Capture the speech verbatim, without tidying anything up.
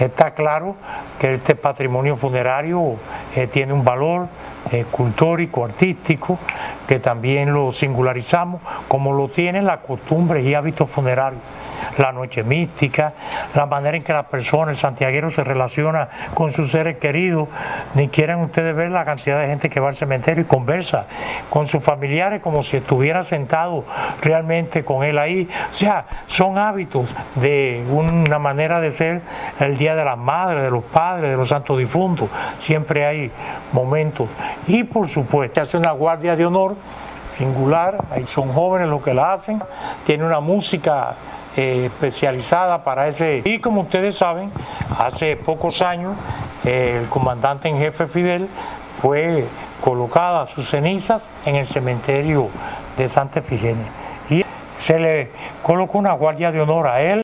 Está claro que este patrimonio funerario eh, tiene un valor eh, escultórico, artístico, que también lo singularizamos, como lo tienen las costumbres y hábitos funerarios. La noche mística, la manera en que la persona, el santiaguero, se relaciona con sus seres queridos. Ni quieren ustedes ver la cantidad de gente que va al cementerio y conversa con sus familiares como si estuviera sentado realmente con él ahí. O sea, son hábitos de una manera de ser. El Día de las Madres, de los Padres, de los Santos Difuntos, siempre hay momentos. Y por supuesto, hace una guardia de honor singular, ahí son jóvenes los que la hacen, tiene una música Eh, especializada para ese. Y como ustedes saben, hace pocos años eh, el comandante en jefe Fidel fue colocada sus cenizas en el cementerio de Santa Efigenia y se le colocó una guardia de honor a él.